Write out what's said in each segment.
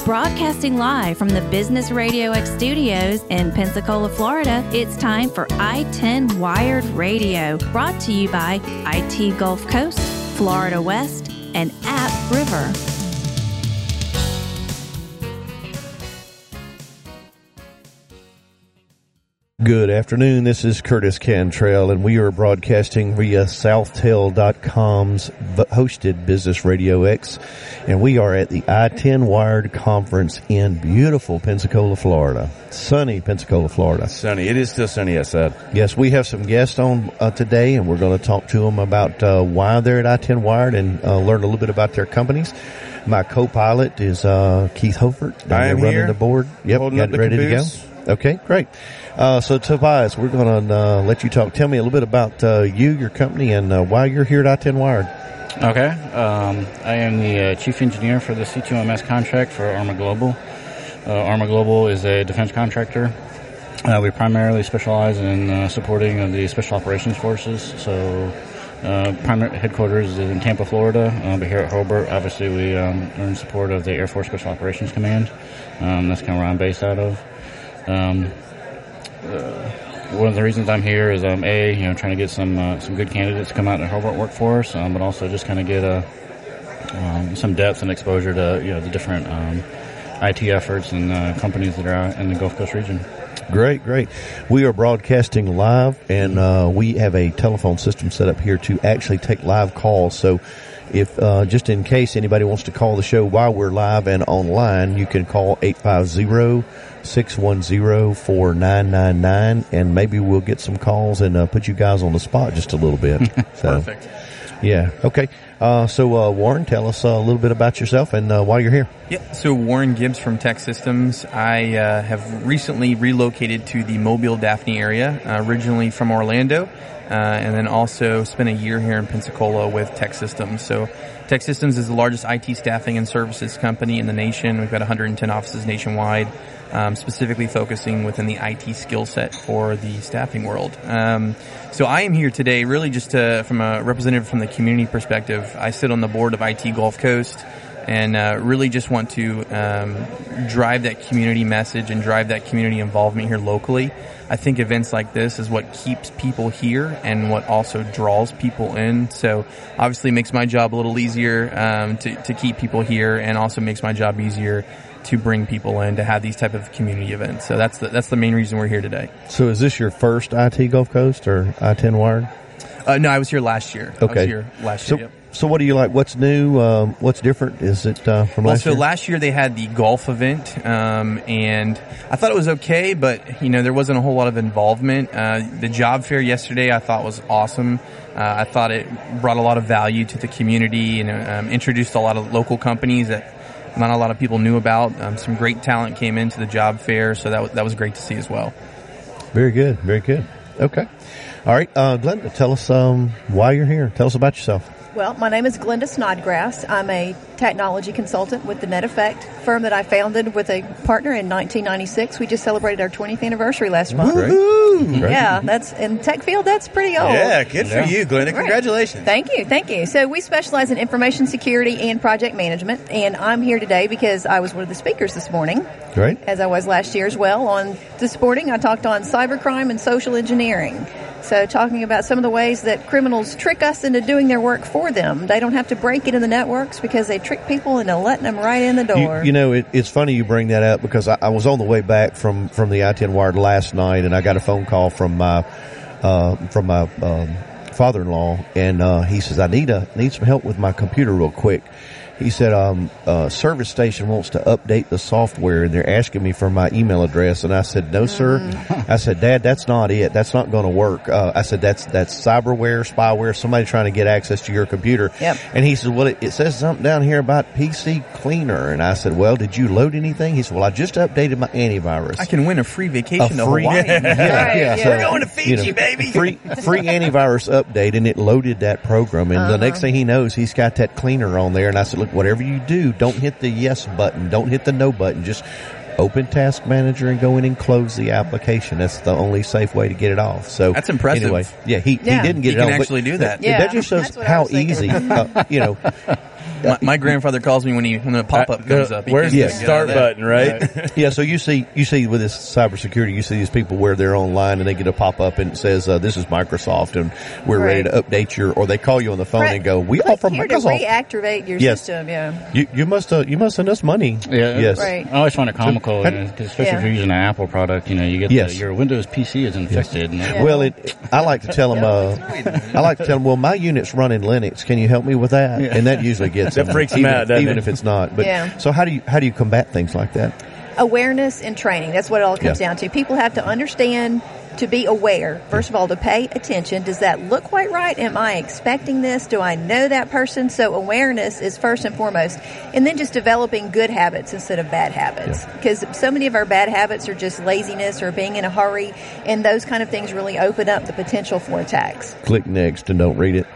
Broadcasting live from the Business Radio X studios in Pensacola, Florida, it's time for I-10 Wired Radio, brought to you by IT Gulf Coast, Florida West, and App River. Good afternoon. This is Curtis Cantrell, and we are broadcasting via Southtel.com's hosted Business Radio X, and we are at the I-10 Wired Conference in beautiful Pensacola, Florida. Sunny Pensacola, Florida. Sunny. It is still sunny outside. Yes, we have some guests on today, and we're going to talk to them about why they're at I-10 Wired and learn a little bit about their companies. My co-pilot is Keith Hofert. I am running here. The board. Yep, Holding got up the ready caboose. to go. Okay, great. So Tobias, we're going to let you talk. Tell me a little bit about you, your company, and why you're here at I-10 Wired. Okay. I am the chief engineer for the C2MS contract for Arma Global. Arma Global is a defense contractor. We primarily specialize in supporting the special operations forces. So primary headquarters is in Tampa, Florida. But here at Hobart, obviously, we are in support of the Air Force Special Operations Command. That's kind of where I'm based out of. One of the reasons I'm here is trying to get some good candidates to come out and Hobart work for us, but also just kind of get some depth and exposure to the different IT efforts and companies that are out in the Gulf Coast region. Great. We are broadcasting live, and we have a telephone system set up here to actually take live calls. So if just in case anybody wants to call the show while we're live and online, you can call 850-610-4999, and maybe we'll get some calls and put you guys on the spot just a little bit. So, Perfect. Yeah. Okay. So Warren, tell us a little bit about yourself and why you're here. Yep. So Warren Gibbs from Tech Systems. I have recently relocated to the Mobile Daphne area, originally from Orlando. And then also spent a year here in Pensacola with Tech Systems. So Tech Systems is the largest IT staffing and services company in the nation. We've got 110 offices nationwide, specifically focusing within the IT skill set for the staffing world. So I am here today really just from a representative from the community perspective. I sit on the board of IT Gulf Coast, and really just want to drive that community message and drive that community involvement here locally. I think events like this is what keeps people here and what also draws people in. So obviously it makes my job a little easier to keep people here, and also makes my job easier to bring people in to have these type of community events. So that's the main reason we're here today. So is this your first IT Gulf Coast or I-10 Wired? No, I was here last year. Okay. I was here last year, yep. So what do you like? What's new? What's different? Is it from last year? So last year they had the golf event, and I thought it was okay, but there wasn't a whole lot of involvement. The job fair yesterday I thought was awesome. I thought it brought a lot of value to the community and introduced a lot of local companies that not a lot of people knew about. Some great talent came into the job fair, so that was great to see as well. Very good. Okay. All right, Glenda, tell us why you're here. Tell us about yourself. Well, my name is Glenda Snodgrass. I'm a technology consultant with the Net Effect firm that I founded with a partner in 1996. We just celebrated our 20th anniversary last month. Great. Yeah, that's in tech field. That's pretty old. Yeah, good for you, Glenda. Congratulations. Thank you. So we specialize in information security and project management, and I'm here today because I was one of the speakers this morning. Great. As I was last year as well on This Morning. I talked on cybercrime and social engineering. So talking about some of the ways that criminals trick us into doing their work for them. They don't have to break it in the networks because they trick people into letting them right in the door. It's funny you bring that up because I was on the way back from the I-10 Wired last night, and I got a phone call from my father-in-law, and he says, I need some help with my computer real quick. He said, service station wants to update the software, and they're asking me for my email address. And I said, no, sir. I said, Dad, that's not it. That's not going to work. I said, that's cyberware, spyware, somebody trying to get access to your computer. Yep. And he said, well, it says something down here about PC Cleaner. And I said, well, did you load anything? He said, well, I just updated my antivirus. I can win a free vacation to Hawaii. Yeah. So, We're going to Fiji, baby. Free antivirus update, and it loaded that program. And the next thing he knows, he's got that cleaner on there. And I said, look, whatever you do, don't hit the yes button. Don't hit the no button. Just open Task Manager and go in and close the application. That's the only safe way to get it off. So that's impressive. Anyway, he didn't get it off. He can actually do that. That just shows how easy, My grandfather calls me when the pop-up comes up. Where's the start button, right? Yeah, so you see with this cybersecurity, you see these people where they're online and they get a pop-up and it says, this is Microsoft and we're ready to update or they call you on the phone and go, we offer Microsoft. To reactivate your system, yeah. You must send us money. Yeah. Yes. Right. I always find it comical, because especially if you're using an Apple product, you get your Windows PC is infected. Yes. And well, I like to tell them, well, my unit's running Linux. Can you help me with that? Yeah. And that usually gets that freaks them out, doesn't even if it's not. But so how do you combat things like that? Awareness and training. That's what it all comes down to. People have to understand, to be aware. First of all, to pay attention. Does that look quite right? Am I expecting this? Do I know that person? So awareness is first and foremost. And then just developing good habits instead of bad habits. Because so many of our bad habits are just laziness or being in a hurry. And those kind of things really open up the potential for attacks. Click next and don't read it.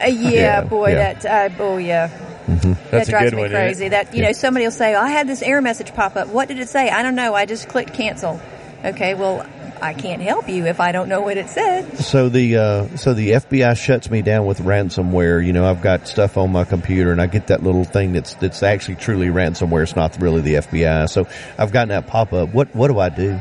That drives me crazy. That somebody will say, I had this error message pop up. What did it say? I don't know. I just clicked cancel. Okay, well, I can't help you if I don't know what it said. So the FBI shuts me down with ransomware. I've got stuff on my computer and I get that little thing that's actually truly ransomware. It's not really the FBI. So I've gotten that pop up. What do I do?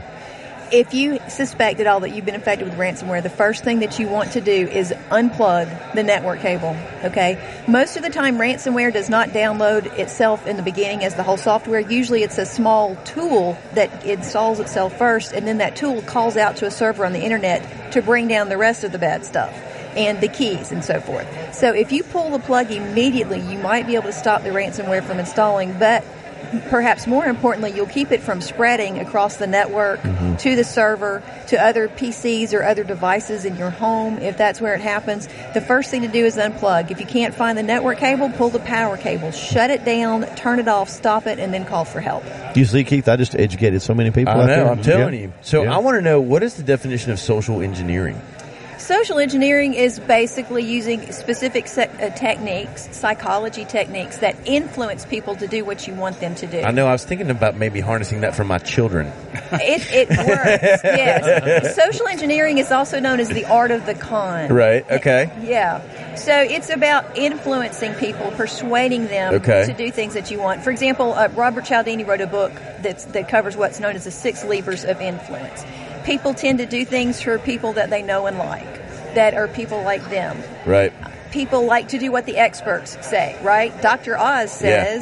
If you suspect at all that you've been infected with ransomware, the first thing that you want to do is unplug the network cable, okay? Most of the time, ransomware does not download itself in the beginning as the whole software. Usually it's a small tool that installs itself first, and then that tool calls out to a server on the internet to bring down the rest of the bad stuff and the keys and so forth. So if you pull the plug immediately, you might be able to stop the ransomware from installing, but perhaps more importantly, you'll keep it from spreading across the network to the server, to other PCs or other devices in your home, if that's where it happens. The first thing to do is unplug. If you can't find the network cable, pull the power cable, shut it down, turn it off, stop it, and then call for help. You see, Keith, I just educated so many people out there. I'm telling you. So I want to know, what is the definition of social engineering? Social engineering is basically using specific techniques, psychology techniques, that influence people to do what you want them to do. I know. I was thinking about maybe harnessing that for my children. It works, yes. Social engineering is also known as the art of the con. Right, okay. Yeah. So it's about influencing people, persuading them to do things that you want. For example, Robert Cialdini wrote a book that covers what's known as the 6 levers of influence. People tend to do things for people that they know and like, that are people like them. Right. People like to do what the experts say, right? Dr. Oz says,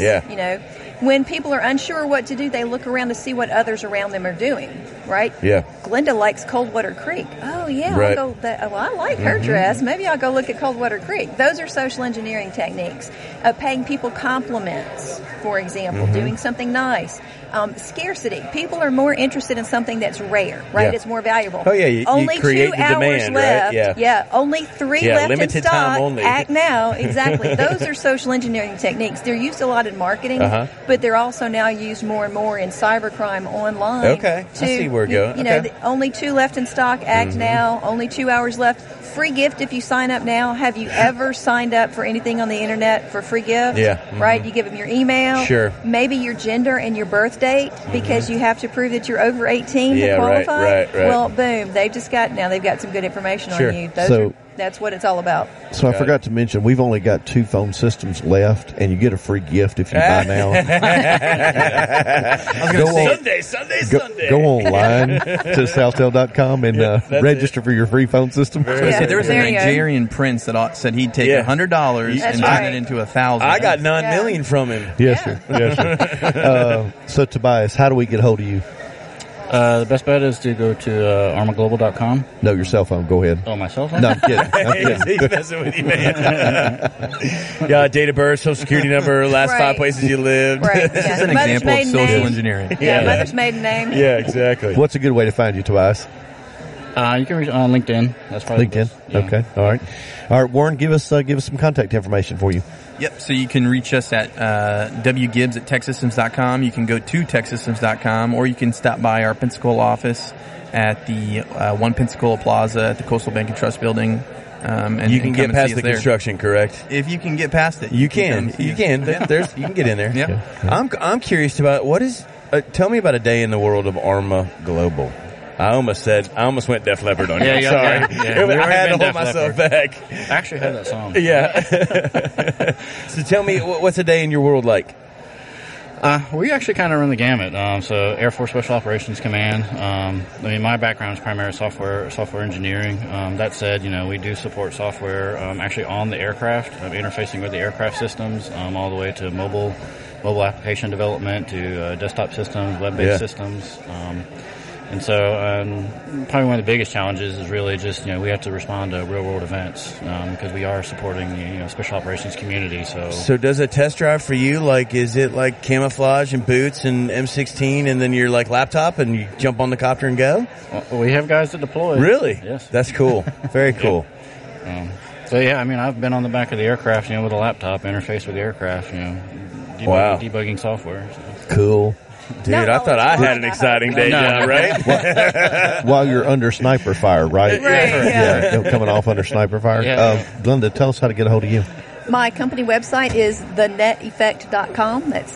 when people are unsure what to do, they look around to see what others around them are doing, right? Yeah. Glenda likes Coldwater Creek. Oh, yeah, right. I'll go. I like her dress. Maybe I'll go look at Coldwater Creek. Those are social engineering techniques. Paying people compliments, for example, doing something nice. Scarcity. People are more interested in something that's rare, right? Yeah. It's more valuable. Oh, yeah. Only you create 2 the hours demand, left. Right? Yeah. Only 3 left limited in stock. Time only. Act now. Exactly. Those are social engineering techniques. They're used a lot in marketing, but they're also now used more and more in cybercrime online. Okay. I see where we're going. Only 2 left in stock. Act now. Only 2 hours left. Free gift if you sign up now. Have you ever signed up for anything on the internet for free gift? Yeah. Right? You give them your email. Sure. Maybe your gender and your birth date, because you have to prove that you're over 18 to qualify. Right. Well, boom. They've got some good information on you. That's what it's all about. So I forgot to mention, we've only got 2 phone systems left, and you get a free gift if you buy now. Sunday. Go online to Southtel.com and register for your free phone system. There was a Nigerian prince that said he'd take $100 and turn it into 1,000. I got 9 million from him. Yes, sir. So, Tobias, how do we get a hold of you? The best bet is to go to armaglobal.com. No, your cell phone. Go ahead. Oh, my cell phone? No, I'm kidding. He's messing with you, man. Date of birth, social security number, last 5 places you lived. Right. This is an example of social engineering. Mother's maiden name. Yeah, exactly. What's a good way to find you, Tobias? You can reach on LinkedIn. That's probably LinkedIn. Yeah. Okay. All right. Warren, give us some contact information for you. Yep. So you can reach us at wgibbs@techsystems.com. You can go to techsystems.com, or you can stop by our Pensacola office at the 1 Pensacola Plaza at the Coastal Bank and Trust Building. And you can get past the construction, correct? If you can get past it, you can. You can. There's you can get in there. Yeah. I'm curious about what is. Tell me about a day in the world of Arma Global. I almost went Def Leppard on Yeah, you. yeah, Sorry. yeah. We I already had to been hold Def myself Leppard. back. I actually had that song. Yeah. So tell me, what's a day in your world like? We actually kind of run the gamut. So Air Force Special Operations Command. My background is primarily software engineering. That said, we do support software actually on the aircraft, interfacing with the aircraft systems, all the way to mobile application development to desktop systems, web-based systems. And so probably one of the biggest challenges is really just, we have to respond to real-world events because we are supporting the special operations community. So does a test drive for you, is it like camouflage and boots and M16 and then your laptop and you jump on the copter and go? Well, we have guys that deploy. Really? Yes. That's cool. Very cool. I've been on the back of the aircraft, with a laptop, interface with the aircraft, debugging software. So. Cool. Dude, I thought I had an exciting day now, right? While you're under sniper fire, right? Right, yeah. Coming off under sniper fire. Yeah. Glenda, tell us how to get a hold of you. My company website is theneteffect.com. That's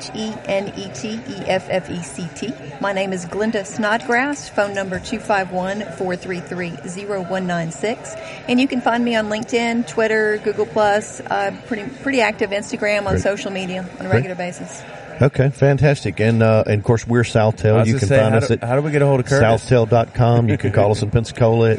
THENETEFFECT. My name is Glenda Snodgrass. Phone number 251-433-0196. And you can find me on LinkedIn, Twitter, Google+, pretty active Instagram on social media on a regular basis. Okay, fantastic. And of course, we're Southtail. You can find us at how do we get a hold of Curtis? Southtail.com. You can call us in Pensacola at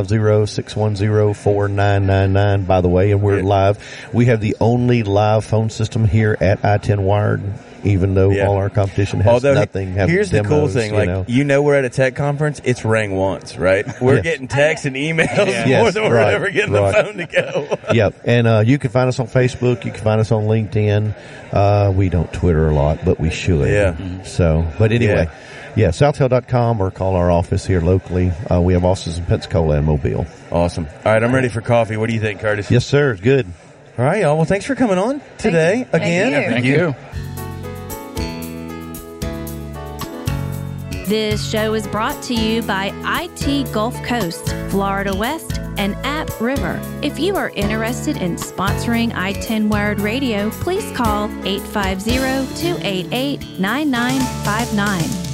850-610-4999, by the way, and we're live. We have the only live phone system here at I-10 Wired, even though all our competition has nothing. Here's demos, the cool thing. We're at a tech conference. It's rang once, right? We're getting texts and emails more than we're ever getting the phone to go. Yep. And you can find us on Facebook. You can find us on LinkedIn. We don't Twitter a lot, but we should. Yeah. So, but anyway, Southtail.com or call our office here locally. We have offices in Pensacola and Mobile. Awesome. All right, I'm ready for coffee. What do you think, Curtis? Yes, sir. Good. All right, y'all. Well, thanks for coming on today again. Thank you. This show is brought to you by IT Gulf Coast, Florida West, and App River. If you are interested in sponsoring I-10 Wired Radio, please call 850-288-9959.